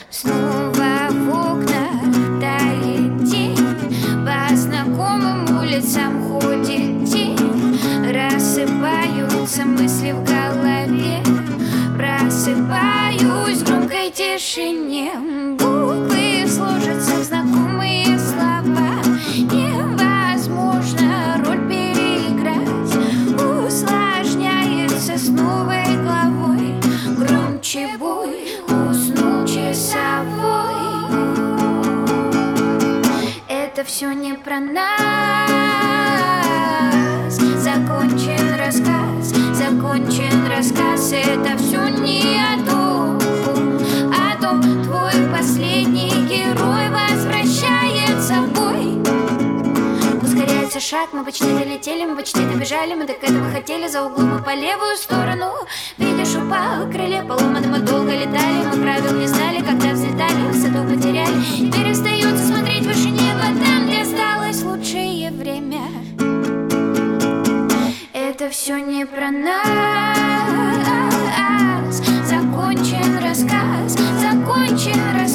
Снова в окна тает день, по знакомым улицам ходит день. Рассыпаются мысли в голове, просыпаюсь в громкой тишине. Буквы сложатся в знакомые слова, невозможно роль переиграть. Усложняется с новой главой, громче бой, уснул часовой. Это все не про нас. Закончен рассказ, закончен рассказ. Это все не о том, твой последний герой возвращается в бой. Ускоряется шаг, мы почти долетели, мы почти добежали. Мы так этого хотели, за углом мы по левую сторону. Видишь, упал, крылья поломаны, мы долго летали. Мы правил не знали, когда взлетали, высоту потеряли. Теперь остается смотреть выше неба, там, где осталось лучшее время. Это все не про нас. Закончен рассказ, закончен рассказ.